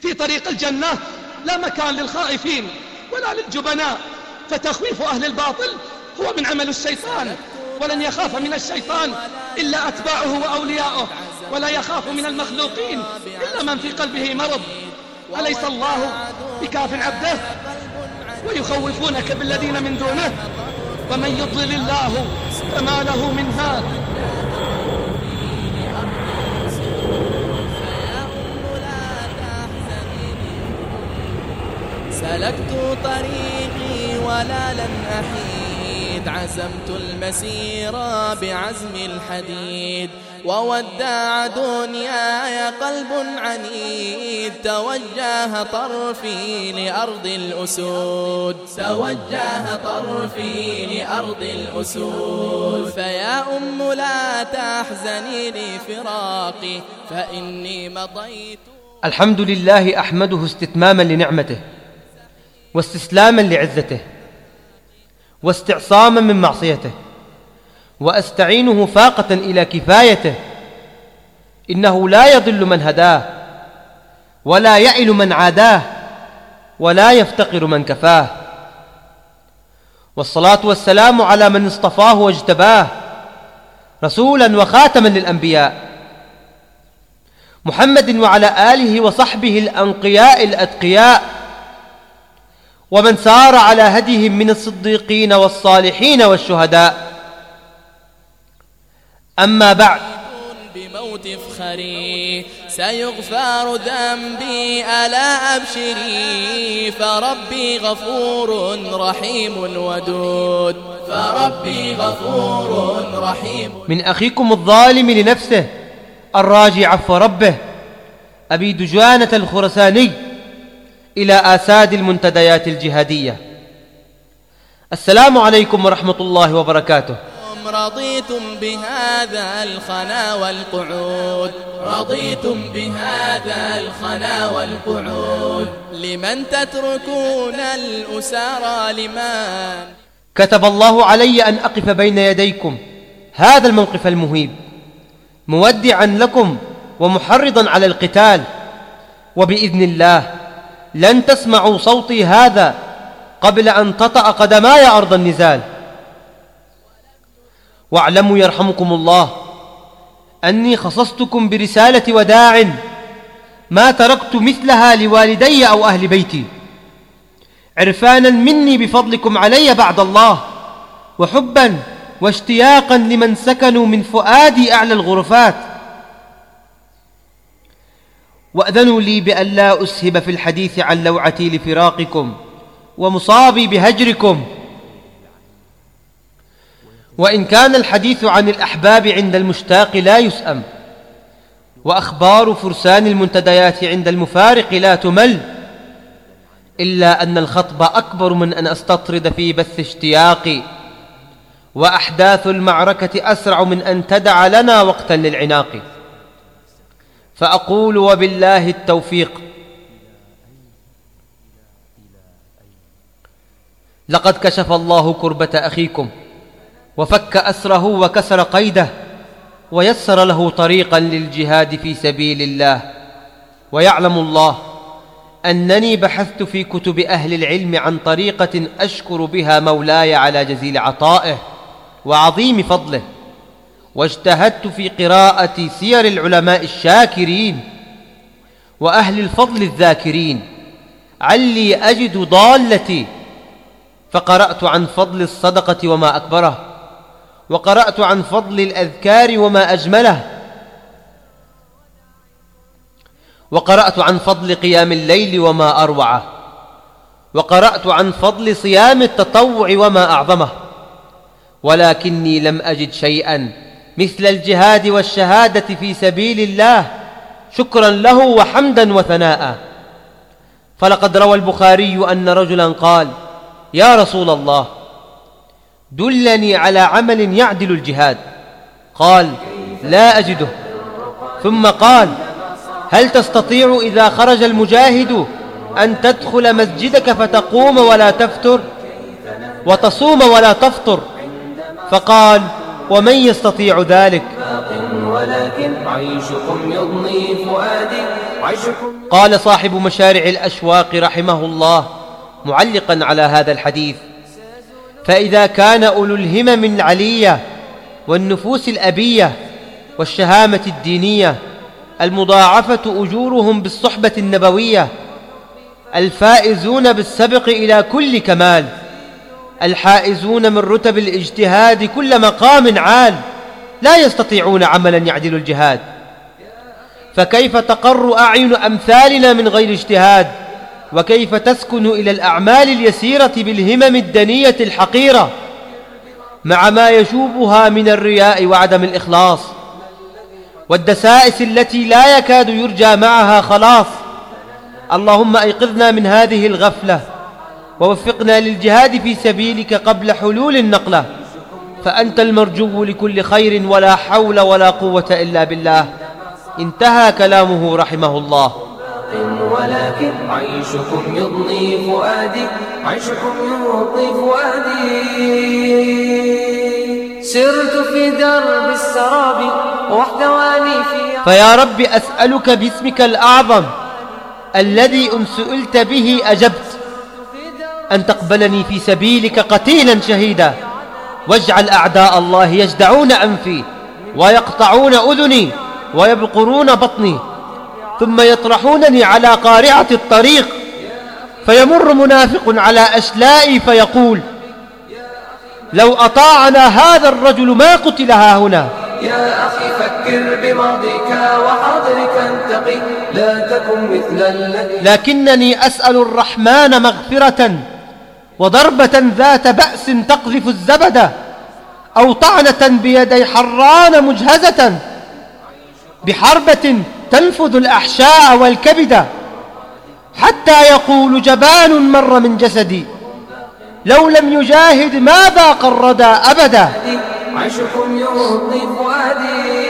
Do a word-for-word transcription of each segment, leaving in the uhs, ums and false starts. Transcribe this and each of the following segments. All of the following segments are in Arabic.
في طريق الجنة لا مكان للخائفين ولا للجبناء، فتخويف أهل الباطل هو من عمل الشيطان، ولن يخاف من الشيطان إلا أتباعه وأولياؤه، ولا يخاف من المخلوقين إلا من في قلبه مرض. أليس الله بكاف عبده؟ ويخوفونك بالذين من دونه، ومن يضلل الله فما له من هاد. سلكت طريقي ولا لن أحيد، عزمت المسير بعزم الحديد، ووداع دنياي قلب عنيد، توجه طرفي لأرض الأسود، توجه طرفي لأرض الأسود. فيا أم لا تحزني لفراقي، فإني مضيت. الحمد لله أحمده استتماما لنعمته، واستسلاما لعزته، واستعصاما من معصيته، وأستعينه فاقة إلى كفايته. إنه لا يضل من هداه، ولا يعل من عاداه، ولا يفتقر من كفاه. والصلاة والسلام على من اصطفاه واجتباه رسولا وخاتما للأنبياء، محمد وعلى آله وصحبه الأنقياء الأتقياء، ومن سار على هديهم من الصديقين والصالحين والشهداء. أما بعد، بموت فخري سيغفر ذنبي ألا أبشري، فربي غفور رحيم ودود، فربي غفور رحيم. من أخيكم الظالم لنفسه الراجي عفو ربه، أبي دجانة الخرساني، إلى آساد المنتديات الجهادية. السلام عليكم ورحمة الله وبركاته. رضيتم بهذا الخنا والقعود، رضيتم بهذا الخنا والقعود، لمن تتركون الأسارى لمن؟ كتب الله علي أن أقف بين يديكم هذا الموقف المهيب، مودعا لكم ومحرضا على القتال، وبإذن الله لن تسمعوا صوتي هذا قبل أن تطأ قدماي أرض النزال. واعلموا يرحمكم الله أني خصصتكم برسالة وداع ما تركت مثلها لوالدي أو أهل بيتي، عرفانا مني بفضلكم علي بعد الله، وحبا واشتياقا لمن سكنوا من فؤادي أعلى الغرفات. وأذنوا لي بأن لا أسهب في الحديث عن لوعتي لفراقكم ومصابي بهجركم. وإن كان الحديث عن الأحباب عند المشتاق لا يسأم، وأخبار فرسان المنتديات عند المفارق لا تمل، إلا أن الخطب أكبر من أن أستطرد في بث اشتياقي، وأحداث المعركة أسرع من أن تدع لنا وقتا للعناق. فأقول وبالله التوفيق: لقد كشف الله كربة أخيكم، وفك أسره وكسر قيده، ويسر له طريقا للجهاد في سبيل الله. ويعلم الله أنني بحثت في كتب أهل العلم عن طريقة أشكر بها مولاي على جزيل عطائه وعظيم فضله، واجتهدت في قراءة سير العلماء الشاكرين وأهل الفضل الذاكرين علي أجد ضالتي، فقرأت عن فضل الصدقة وما أكبره، وقرأت عن فضل الأذكار وما أجمله، وقرأت عن فضل قيام الليل وما أروعه، وقرأت عن فضل صيام التطوع وما أعظمه، ولكني لم أجد شيئا مثل الجهاد والشهادة في سبيل الله، شكرا له وحمدا وثناء. فلقد روى البخاري أن رجلا قال: يا رسول الله، دلني على عمل يعدل الجهاد. قال: لا أجده. ثم قال: هل تستطيع إذا خرج المجاهد أن تدخل مسجدك فتقوم ولا تفتر، وتصوم ولا تفطر؟ فقال: ومن يستطيع ذلك؟ ولكن عيشكم يضني فؤادي، قال صاحب مشارع الأشواق رحمه الله معلقا على هذا الحديث: فإذا كان أولو الهمم العلية والنفوس الأبية والشهامة الدينية المضاعفة أجورهم بالصحبة النبوية، الفائزون بالسبق إلى كل كمال، الحائزون من رتب الاجتهاد كل مقام عال، لا يستطيعون عملا يعدل الجهاد، فكيف تقر أعين أمثالنا من غير اجتهاد؟ وكيف تسكن إلى الأعمال اليسيرة بالهمم الدنية الحقيرة مع ما يشوبها من الرياء وعدم الإخلاص والدسائس التي لا يكاد يرجى معها خلاص؟ اللهم أيقظنا من هذه الغفلة ووفقنا للجهاد في سبيلك قبل حلول النقلة، فأنت المرجو لكل خير، ولا حول ولا قوة إلا بالله. انتهى كلامه رحمه الله. ولكن عيشكم يضني فؤادي، عيشكم يضني فؤادي. سرت في درب السراب واحتواني في، فيا رب أسألك باسمك الأعظم الذي إن سئلت به أجبت أن تقبلني في سبيلك قتيلا شهيدا، واجعل أعداء الله يجدعون أنفي ويقطعون أذني ويبقرون بطني، ثم يطرحونني على قارعة الطريق، فيمر منافق على أشلائي فيقول: لو أطاعنا هذا الرجل ما قتل هاهنا. يا أخي فكر بماضيك وحاضرك انتقي، لا تكن مثل الذي. لكنني أسأل الرحمن مغفرة وضربة ذات بأس تقذف الزبد، أو طعنة بيدي حران مجهزة بحربة تنفذ الأحشاء والكبد، حتى يقول جبان مر من جسدي لو لم يجاهد ما ذاق الردى أبدا. عيشكم يضني فؤادي.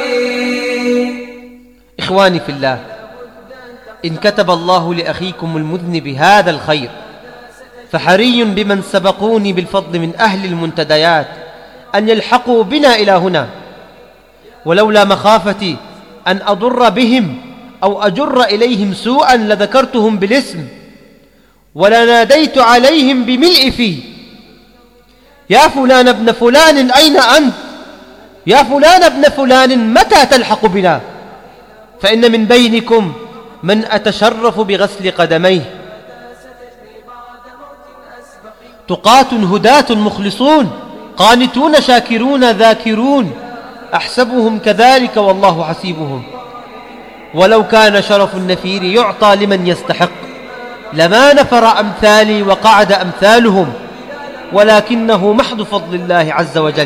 إخواني في الله، إن كتب الله لأخيكم المذنب هذا الخير فحري بمن سبقوني بالفضل من أهل المنتديات أن يلحقوا بنا إلى هنا، ولولا مخافتي أن أضر بهم أو أجر إليهم سوءا لذكرتهم بالاسم ولناديت عليهم بملء في: يا فلان ابن فلان أين أنت؟ يا فلان ابن فلان متى تلحق بنا؟ فإن من بينكم من أتشرف بغسل قدميه، تقاة هداة مخلصون قانتون شاكرون ذاكرون، أحسبهم كذلك والله حسيبهم. ولو كان شرف النفير يعطى لمن يستحق لما نفر أمثالي وقعد أمثالهم، ولكنه محض فضل الله عز وجل.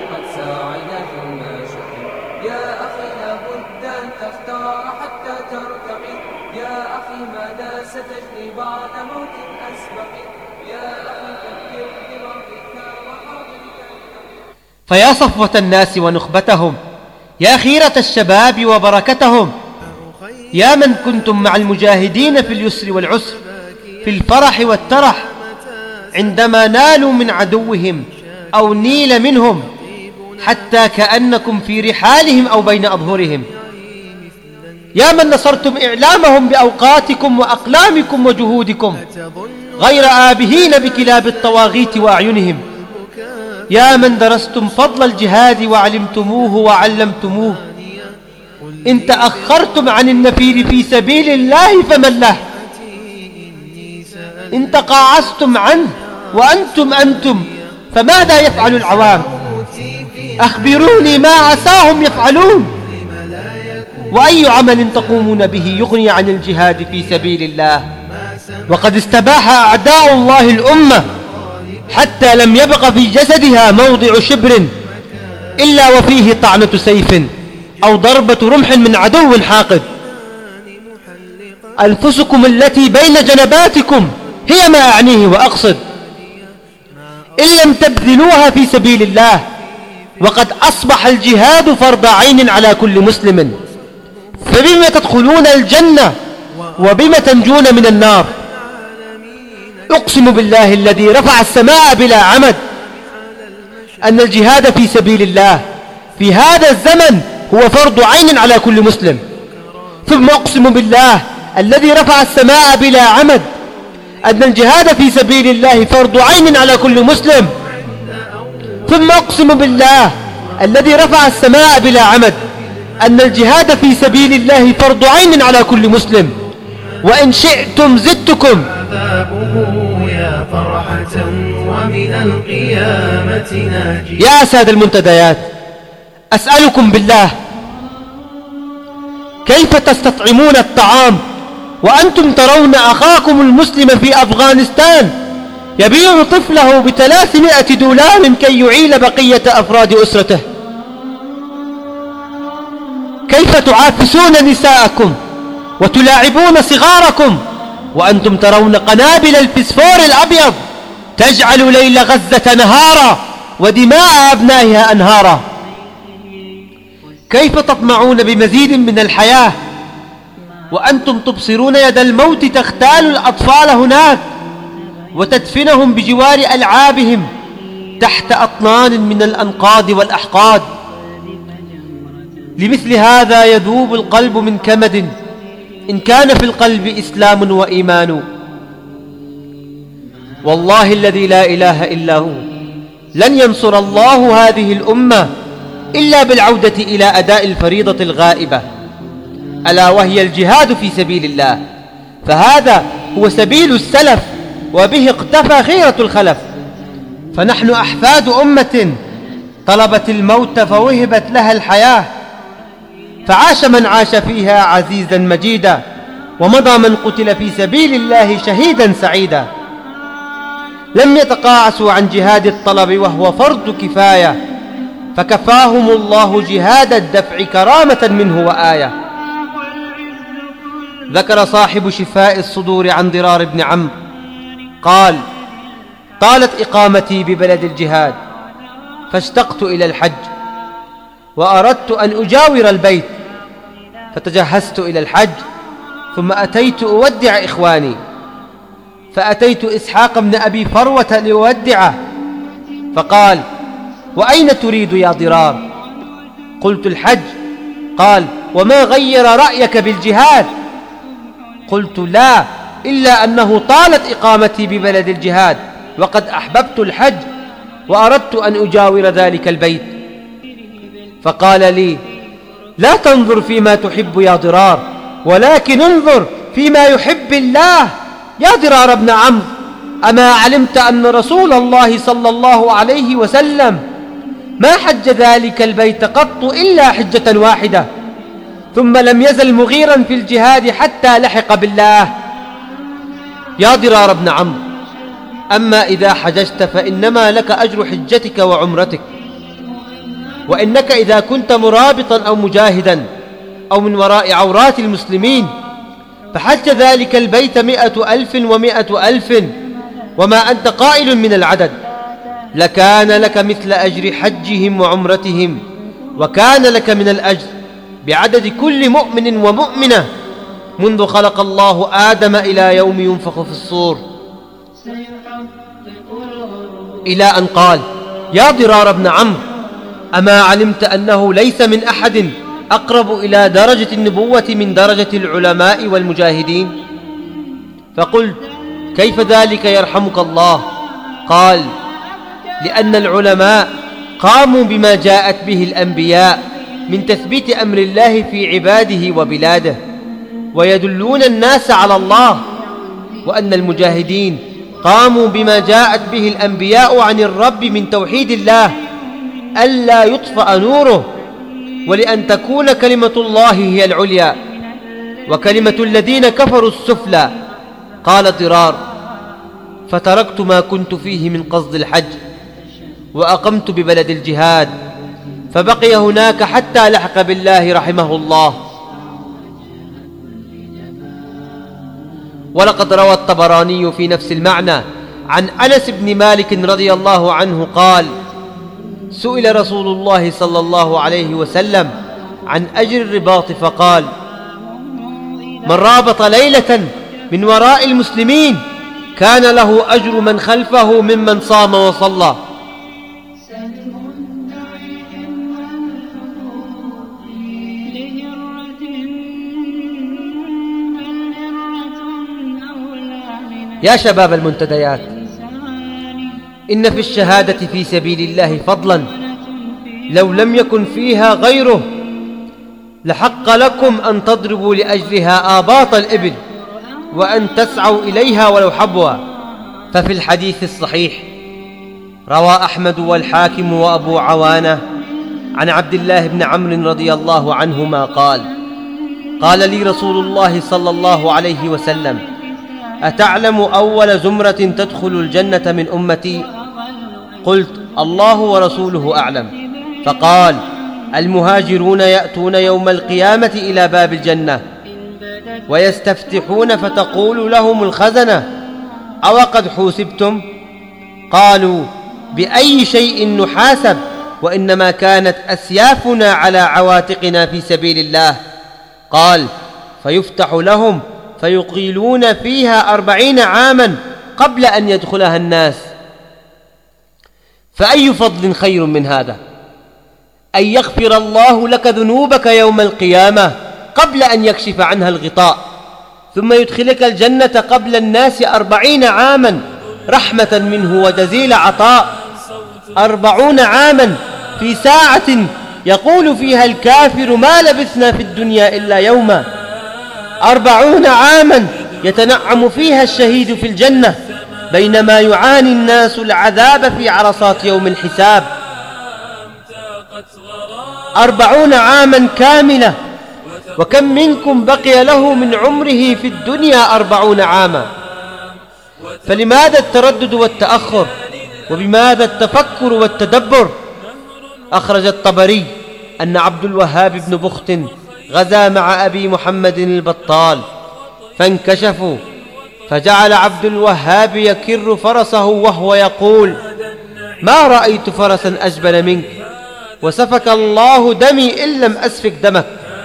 فيا صفوة الناس ونخبتهم، يا خيرة الشباب وبركتهم، يا من كنتم مع المجاهدين في اليسر والعسر، في الفرح والترح، عندما نالوا من عدوهم أو نيل منهم، حتى كأنكم في رحالهم أو بين أظهرهم، يا من نصرتم إعلامهم بأوقاتكم وأقلامكم وجهودكم غير آبهين بكلاب الطواغيت وأعينهم، يا من درستم فضل الجهاد وعلمتموه وعلمتموه، إن تأخرتم عن النفير في سبيل الله فمن له، إن تقاعستم عنه وأنتم أنتم فماذا يفعل العوام؟ أخبروني ما عساهم يفعلون، وأي عمل تقومون به يغني عن الجهاد في سبيل الله؟ وقد استباح أعداء الله الأمة حتى لم يبق في جسدها موضع شبر إلا وفيه طعنة سيف أو ضربة رمح من عدو حاقد. أنفسكم التي بين جنباتكم هي ما أعنيه وأقصد، إن لم تبذلوها في سبيل الله، وقد أصبح الجهاد فرض عين على كل مسلم، فبما تدخلون الجنة وبما تنجون من النار؟ أقسم بالله الذي رفع السماء بلا عمد أن الجهاد في سبيل الله في هذا الزمن هو فرض عين على كل مسلم، ثم أقسم بالله الذي رفع السماء بلا عمد أن الجهاد في سبيل الله فرض عين على كل مسلم. ثم أقسم بالله الذي رفع السماء بلا عمد أن الجهاد في سبيل الله فرض عين على كل مسلم، وإن شئتم زدتكم. يا فرحة ومن القيامة ناجي. يا سادة المنتديات، أسألكم بالله، كيف تستطعمون الطعام وأنتم ترون أخاكم المسلم في أفغانستان يبيع طفله بثلاثمائة دولار كي يعيل بقية أفراد أسرته؟ كيف تعافسون نساءكم وتلاعبون صغاركم وأنتم ترون قنابل الفسفور الأبيض تجعل ليل غزة نهارا ودماء أبنائها أنهارا؟ كيف تطمعون بمزيد من الحياة وأنتم تبصرون يد الموت تختال الأطفال هناك وتدفنهم بجوار ألعابهم تحت أطنان من الأنقاض والأحقاد؟ لمثل هذا يذوب القلب من كمد إن كان في القلب إسلام وإيمان. والله الذي لا إله إلا هو لن ينصر الله هذه الأمة إلا بالعودة إلى أداء الفريضة الغائبة، ألا وهي الجهاد في سبيل الله، فهذا هو سبيل السلف وبه اقتفى خيرة الخلف. فنحن أحفاد أمة طلبت الموت فوهبت لها الحياة، فعاش من عاش فيها عزيزا مجيدا، ومضى من قتل في سبيل الله شهيدا سعيدا. لم يتقاعسوا عن جهاد الطلب وهو فرض كفاية، فكفاهم الله جهاد الدفع كرامة منه وآية. ذكر صاحب شفاء الصدور عن ضرار بن عمرو قال: طالت إقامتي ببلد الجهاد فاشتقت إلى الحج وأردت أن أجاور البيت، فتجهزت إلى الحج ثم أتيت أودع إخواني، فأتيت إسحاق بن أبي فروة لأودعه، فقال: وأين تريد يا ضرار؟ قلت: الحج. قال: وما غير رأيك بالجهاد؟ قلت: لا، إلا أنه طالت إقامتي ببلد الجهاد وقد أحببت الحج وأردت أن أجاور ذلك البيت. فقال لي: لا تنظر فيما تحب يا ضرار، ولكن انظر فيما يحب الله. يا ضرار بن عمرو، أما علمت أن رسول الله صلى الله عليه وسلم ما حج ذلك البيت قط إلا حجة واحدة، ثم لم يزل مغيرا في الجهاد حتى لحق بالله. يا ضرار بن عمرو، أما إذا حججت فإنما لك أجر حجتك وعمرتك، وإنك إذا كنت مرابطا أو مجاهدا أو من وراء عورات المسلمين فحج ذلك البيت مئة ألف ومئة ألف وما أنت قائل من العدد، لكان لك مثل أجر حجهم وعمرتهم، وكان لك من الأجر بعدد كل مؤمن ومؤمنة منذ خلق الله آدم إلى يوم ينفخ في الصور. إلى أن قال: يا ضرار بن عمرو، أما علمت أنه ليس من أحد أقرب إلى درجة النبوة من درجة العلماء والمجاهدين؟ فقلت: كيف ذلك يرحمك الله؟ قال: لأن العلماء قاموا بما جاءت به الأنبياء من تثبيت أمر الله في عباده وبلاده ويدلون الناس على الله، وأن المجاهدين قاموا بما جاءت به الأنبياء عن الرب من توحيد الله ألا يطفأ نوره، ولأن تكون كلمة الله هي العليا وكلمة الذين كفروا السفلى. قال ضرار: فتركت ما كنت فيه من قصد الحج وأقمت ببلد الجهاد، فبقي هناك حتى لحق بالله رحمه الله. ولقد روى الطبراني في نفس المعنى عن أنس بن مالك رضي الله عنه قال: سئل رسول الله صلى الله عليه وسلم عن أجر الرباط فقال: من رابط ليلة من وراء المسلمين كان له أجر من خلفه ممن صام وصلى. يا شباب المنتديات، إن في الشهادة في سبيل الله فضلا لو لم يكن فيها غيره لحق لكم أن تضربوا لأجلها آباط الإبل وأن تسعوا إليها ولو حبوا. ففي الحديث الصحيح روى أحمد والحاكم وأبو عوانة عن عبد الله بن عمرو رضي الله عنهما قال: قال لي رسول الله صلى الله عليه وسلم: أتعلم أول زمرة تدخل الجنة من أمتي؟ قلت: الله ورسوله أعلم. فقال: المهاجرون يأتون يوم القيامة إلى باب الجنة ويستفتحون فتقول لهم الخزنة: أو قد حوسبتم؟ قالوا: بأي شيء نحاسب؟ وإنما كانت أسيافنا على عواتقنا في سبيل الله. قال: فيفتح لهم فيقيلون فيها أربعين عاما قبل أن يدخلها الناس. فأي فضل خير من هذا؟ أن يغفر الله لك ذنوبك يوم القيامة قبل أن يكشف عنها الغطاء، ثم يدخلك الجنة قبل الناس أربعين عاما رحمة منه وجزيل عطاء. أربعون عاما في ساعة يقول فيها الكافر: ما لبثنا في الدنيا إلا يوما. أربعون عاما يتنعم فيها الشهيد في الجنة بينما يعاني الناس العذاب في عرصات يوم الحساب. أربعون عاما كاملة، وكم منكم بقي له من عمره في الدنيا أربعون عاما؟ فلماذا التردد والتأخر؟ وبماذا التفكر والتدبر؟ أخرج الطبري أن عبد الوهاب بن بخت غزا مع أبي محمد البطال فانكشفوا، فجعل عبد الوهاب يكر فرسه وهو يقول: ما رأيت فرسا أجبل منك، وسفك الله دمي إن لم أسفك دمك.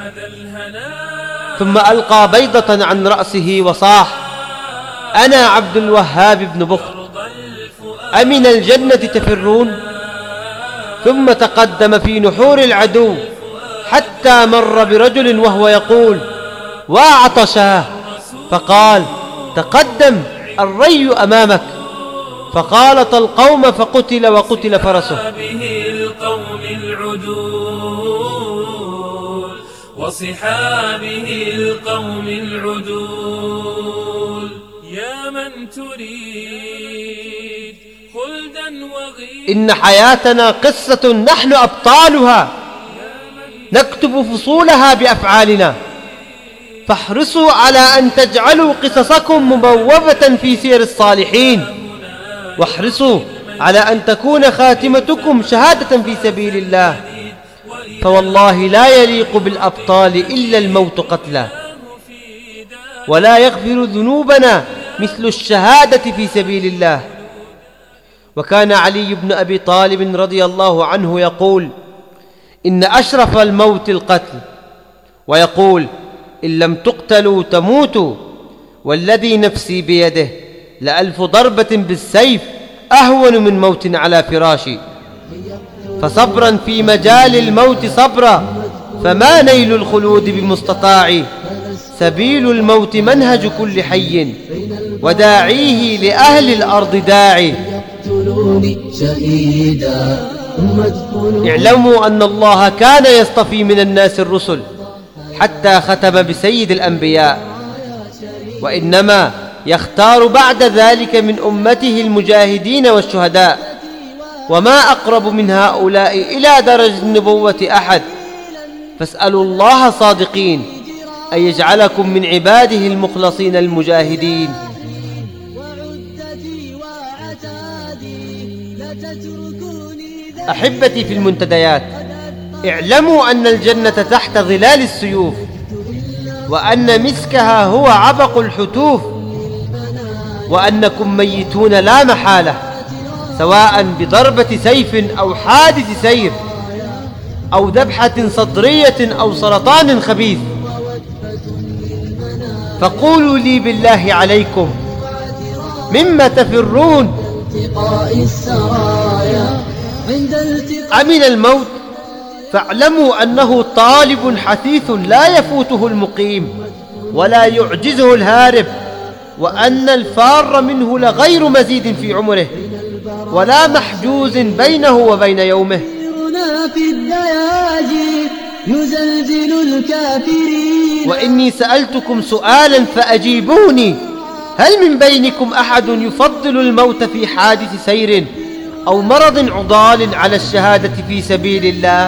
ثم ألقى بيضة عن رأسه وصاح: أنا عبد الوهاب بن بخت، أمن الجنة تفرون؟ ثم تقدم في نحور العدو حتى مر برجل وهو يقول: وعطشاه، فقال: تقدم الري أمامك. فخالط القوم فقتل وقتل فرسه. وصحابه القوم العدول يا من تريد خلدا وغير. إن حياتنا قصة نحن أبطالها نكتب فصولها بأفعالنا، فاحرصوا على أن تجعلوا قصصكم مبوبة في سير الصالحين، واحرصوا على أن تكون خاتمتكم شهادة في سبيل الله، فوالله لا يليق بالأبطال إلا الموت قتلا، ولا يغفر ذنوبنا مثل الشهادة في سبيل الله. وكان علي بن أبي طالب رضي الله عنه يقول: إن أشرف الموت القتل، ويقول: إن لم تقتلوا تموتوا، والذي نفسي بيده لألف ضربة بالسيف أهون من موت على فراشي. فصبرا في مجال الموت صبرا، فما نيل الخلود بمستطاع، سبيل الموت منهج كل حي، وداعيه لأهل الأرض داعي. اعلموا أن الله كان يصطفي من الناس الرسل حتى ختم بسيد الأنبياء، وإنما يختار بعد ذلك من أمته المجاهدين والشهداء، وما أقرب من هؤلاء إلى درجة النبوة أحد. فاسألوا الله صادقين أن يجعلكم من عباده المخلصين المجاهدين. أحبتي في المنتديات، اعلموا أن الجنة تحت ظلال السيوف، وأن مسكها هو عبق الحتوف، وأنكم ميتون لا محالة، سواء بضربة سيف أو حادث سير أو ذبحة صدرية أو سرطان خبيث. فقولوا لي بالله عليكم مما تفرون؟ أمن الموت؟ فاعلموا أنه طالب حثيث لا يفوته المقيم ولا يعجزه الهارب، وأن الفار منه لغير مزيد في عمره ولا محجوز بينه وبين يومه. وإني سألتكم سؤالا فأجيبوني، هل من بينكم أحد يفضل الموت في حادث سير أو مرض عضال على الشهادة في سبيل الله؟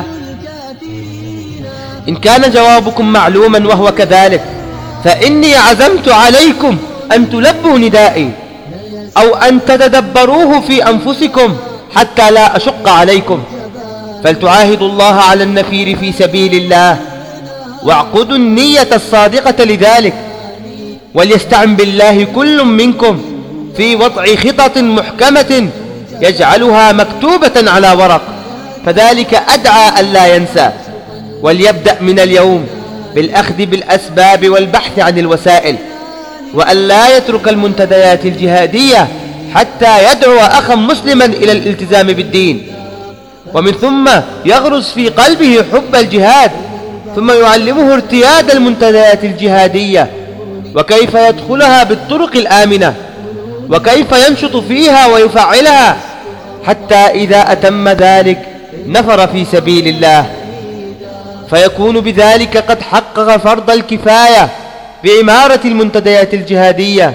إن كان جوابكم معلوما وهو كذلك فإني عزمت عليكم أن تلبوا ندائي أو أن تتدبروه في أنفسكم حتى لا أشق عليكم، فلتعاهدوا الله على النفير في سبيل الله واعقدوا النية الصادقة لذلك، وليستعن بالله كل منكم في وضع خطط محكمة يجعلها مكتوبة على ورق، فذلك أدعى ألا ينسى. وليبدأ من اليوم بالأخذ بالأسباب والبحث عن الوسائل، وأن لا يترك المنتديات الجهادية حتى يدعو أخا مسلما إلى الالتزام بالدين، ومن ثم يغرس في قلبه حب الجهاد، ثم يعلمه ارتياد المنتديات الجهادية وكيف يدخلها بالطرق الآمنة وكيف ينشط فيها ويفعلها، حتى إذا أتم ذلك نفر في سبيل الله، فيكون بذلك قد حقق فرض الكفاية بعمارة المنتديات الجهادية،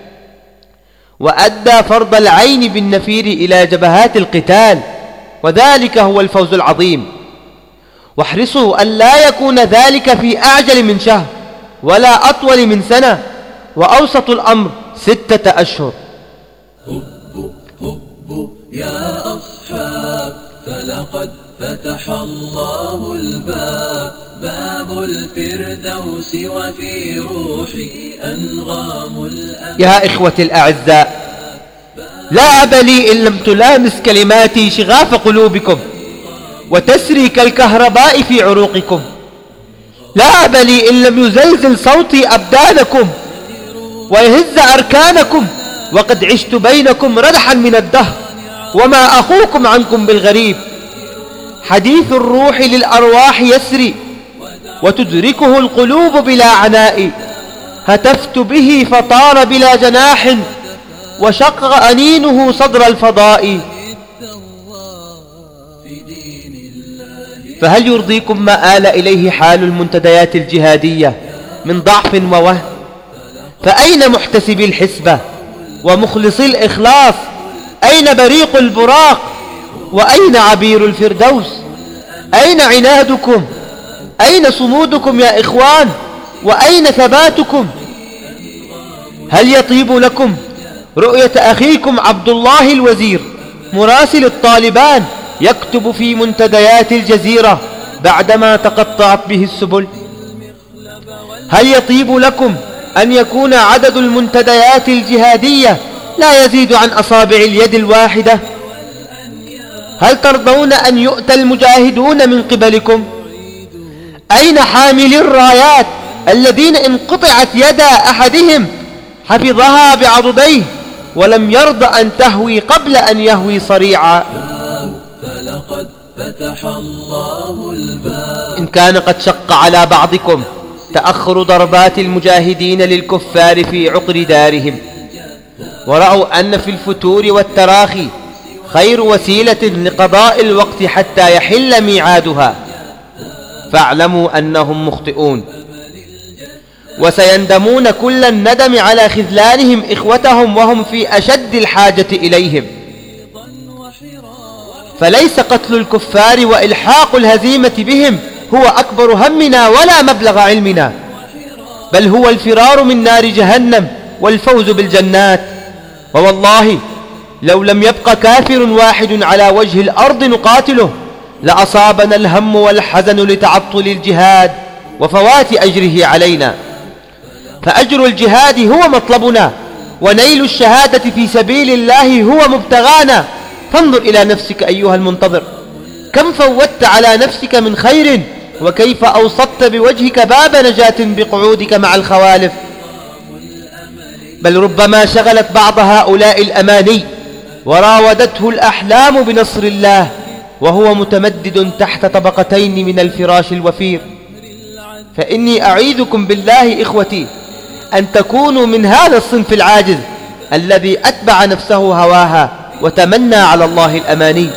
وأدى فرض العين بالنفير إلى جبهات القتال، وذلك هو الفوز العظيم. واحرصوا أن لا يكون ذلك في أعجل من شهر ولا أطول من سنة، وأوسط الأمر ستة أشهر. هبوا هبوا يا أصحاب، فلقد فتح الله الباب، باب الفردوس وفي روحي أنغام الأمل. يا إخوتي الأعزاء، لا أب لي إن لم تلامس كلماتي شغاف قلوبكم وتسري كالكهرباء في عروقكم، لا أب لي إن لم يزلزل صوتي أبدانكم ويهز أركانكم، وقد عشت بينكم ردحا من الدهر وما أخوكم عنكم بالغريب. حديث الروح للأرواح يسري وتدركه القلوب بلا عناء، هتفت به فطار بلا جناح وشق أنينه صدر الفضاء. فهل يرضيكم ما آل إليه حال المنتديات الجهادية من ضعف ووهن؟ فأين محتسبي الحسبة ومخلصي الإخلاص؟ أين بريق البراق؟ وأين عبير الفردوس؟ أين عنادكم؟ أين صمودكم يا إخوان؟ وأين ثباتكم؟ هل يطيب لكم رؤية أخيكم عبد الله الوزير مراسل الطالبان يكتب في منتديات الجزيرة بعدما تقطعت به السبل؟ هل يطيب لكم أن يكون عدد المنتديات الجهادية لا يزيد عن أصابع اليد الواحدة؟ هل ترضون أن يؤتى المجاهدون من قبلكم؟ أين حاملي الرايات الذين إن قطعت يدا أحدهم حفظها بعضديه ولم يرض أن تهوي قبل أن يهوي صريعا؟ فلقد فتح الله الباب. إن كان قد شق على بعضكم تأخر ضربات المجاهدين للكفار في عقر دارهم، ورأوا أن في الفتور والتراخي خير وسيلة لقضاء الوقت حتى يحل ميعادها، فاعلموا أنهم مخطئون، وسيندمون كل الندم على خذلانهم إخوتهم وهم في أشد الحاجة إليهم. فليس قتل الكفار وإلحاق الهزيمة بهم هو أكبر همنا ولا مبلغ علمنا، بل هو الفرار من نار جهنم والفوز بالجنات. ووالله لو لم يبق كافر واحد على وجه الأرض نقاتله لأصابنا الهم والحزن لتعطل الجهاد وفوات أجره علينا. فأجر الجهاد هو مطلبنا، ونيل الشهادة في سبيل الله هو مبتغانا. فانظر إلى نفسك أيها المنتظر، كم فوتت على نفسك من خير، وكيف أوسطت بوجهك باب نجاة بقعودك مع الخوالف. بل ربما شغلت بعض هؤلاء الأماني وراودته الأحلام بنصر الله وهو متمدد تحت طبقتين من الفراش الوفير. فإني أعيذكم بالله إخوتي أن تكونوا من هذا الصنف العاجز الذي أتبع نفسه هواها وتمنى على الله الأماني.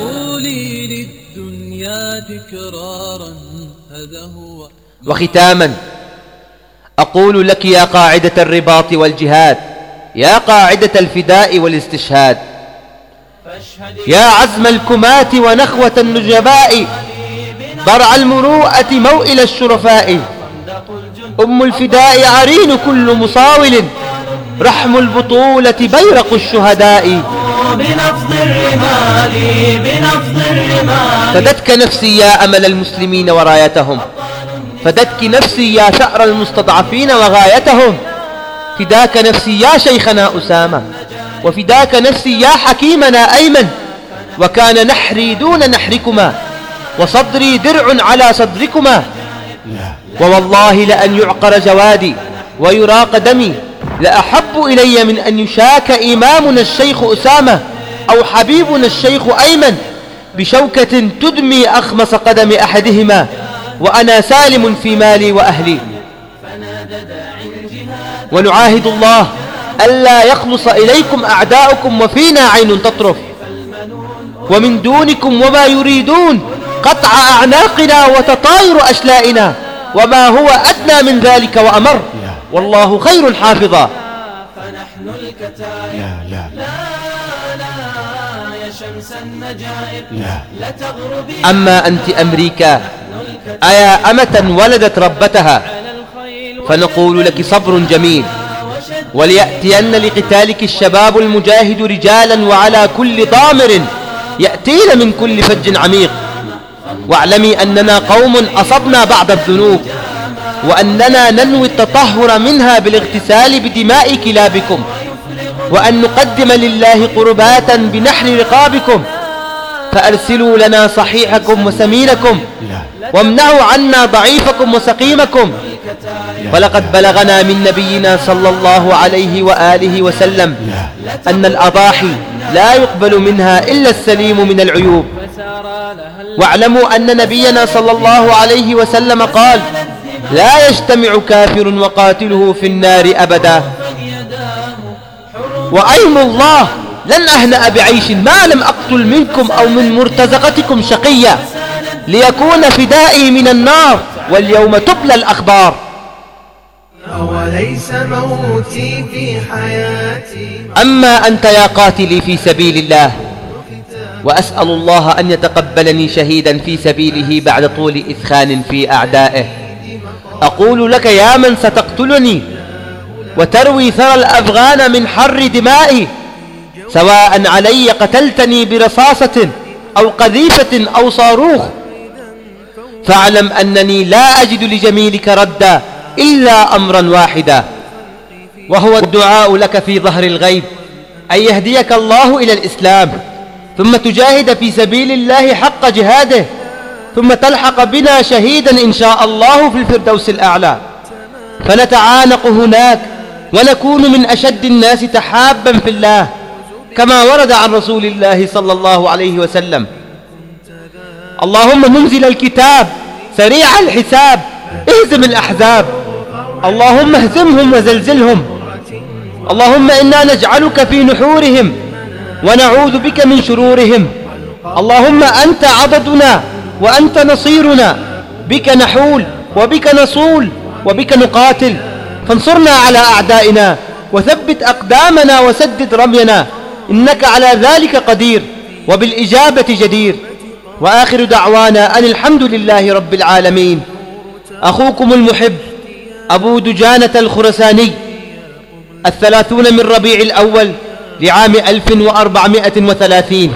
وختاما أقول لك يا قاعدة الرباط والجهاد، يا قاعدة الفداء والاستشهاد، يا عزم الكماة ونخوة النجباء، ضرع المروءة موئل الشرفاء، أم الفداء عرين كل مصاول، رحم البطولة بيرق الشهداء. بنفض الرمال بنفض الرمال فدتك نفسي يا أمل المسلمين ورايتهم، فدتك نفسي يا ثأر المستضعفين وغايتهم، فداك نفسي يا شيخنا أسامة، وفداك نفسي يا حكيمنا أيمن، وكان نحري دون نحركما، وصدري درع على صدركما، ووالله لأن يعقر جوادي ويراق دمي لأحب إلي من أن يشاك إمامنا الشيخ أسامة أو حبيبنا الشيخ أيمن بشوكة تدمي أخمص قدم أحدهما وأنا سالم في مالي وأهلي. ونعاهد الله ألا يخلص إليكم أعداؤكم وفينا عين تطرف، ومن دونكم وما يريدون قطع أعناقنا وتطاير أشلائنا، وما هو أدنى من ذلك وأمر، والله خير حافظا. فنحن الكتائب لا لا لا يا شمس النجائب لا تغربي. أما أنت أمريكا أيا أمة ولدت ربتها، فنقول لك صبر جميل، وليأتين لقتالك الشباب المجاهد رجالا وعلى كل ضامر يأتين من كل فج عميق، واعلمي أننا قوم أصبنا بعض الذنوب، وأننا ننوي التطهر منها بالاغتسال بدماء كلابكم، وأن نقدم لله قرباتا بنحر رقابكم، فأرسلوا لنا صحيحكم وسمينكم، وامنعوا عنا ضعيفكم وسقيمكم. ولقد بلغنا من نبينا صلى الله عليه وآله وسلم أن الأضاحي لا يقبل منها إلا السليم من العيوب. واعلموا أن نبينا صلى الله عليه وسلم قال: لا يجتمع كافر وقاتله في النار أبدا. وأيم الله لن أهنأ بعيش ما لم أقتل منكم أو من مرتزقتكم شقيا، ليكون فدائي من النار واليوم تبلى الأخبار. أوليس موتي في حياتي. أما أنت يا قاتلي في سبيل الله، وأسأل الله أن يتقبلني شهيدا في سبيله بعد طول إثخان في أعدائه، أقول لك يا من ستقتلني وتروي ثرى الأفغان من حر دمائي، سواء علي قتلتني برصاصة أو قذيفة أو صاروخ، فاعلم أنني لا أجد لجميلك ردا إلا أمرا واحدا، وهو الدعاء لك في ظهر الغيب أن يهديك الله إلى الإسلام، ثم تجاهد في سبيل الله حق جهاده، ثم تلحق بنا شهيدا إن شاء الله في الفردوس الأعلى، فنتعانق هناك ونكون من أشد الناس تحابا في الله، كما ورد عن رسول الله صلى الله عليه وسلم: اللهم منزل الكتاب سريع الحساب اهزم الأحزاب، اللهم اهزمهم وزلزلهم، اللهم إنا نجعلك في نحورهم ونعوذ بك من شرورهم، اللهم أنت عضدنا وأنت نصيرنا، بك نحول وبك نصول وبك نقاتل، فانصرنا على أعدائنا وثبت أقدامنا وسدد رمينا، إنك على ذلك قدير وبالإجابة جدير. وآخر دعوانا أن الحمد لله رب العالمين. أخوكم المحب أبو دجانة الخرساني، الثلاثون من ربيع الأول لعام ألف وأربعمائة وثلاثين.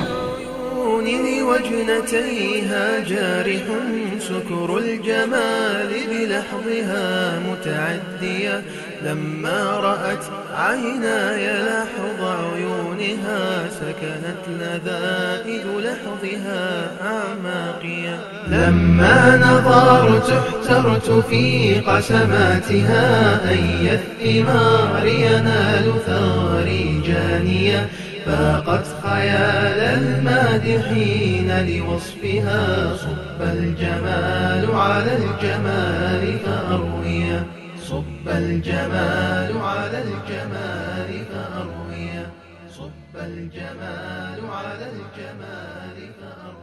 وجنتيها جارح سكر الجمال بلحظها متعدية، لما رأت عيناي لحظ عيونها سكنت لذائذ لحظها أعماقية، لما نظرت احترت في قسماتها أي الثمار ينال ثاري جانية، فاقت خيال المادحين لوصفها، صب الجمال على الجمال فأرويا، صب الجمال على الجمال فأرويا صب الجمال على الجمال فأرويا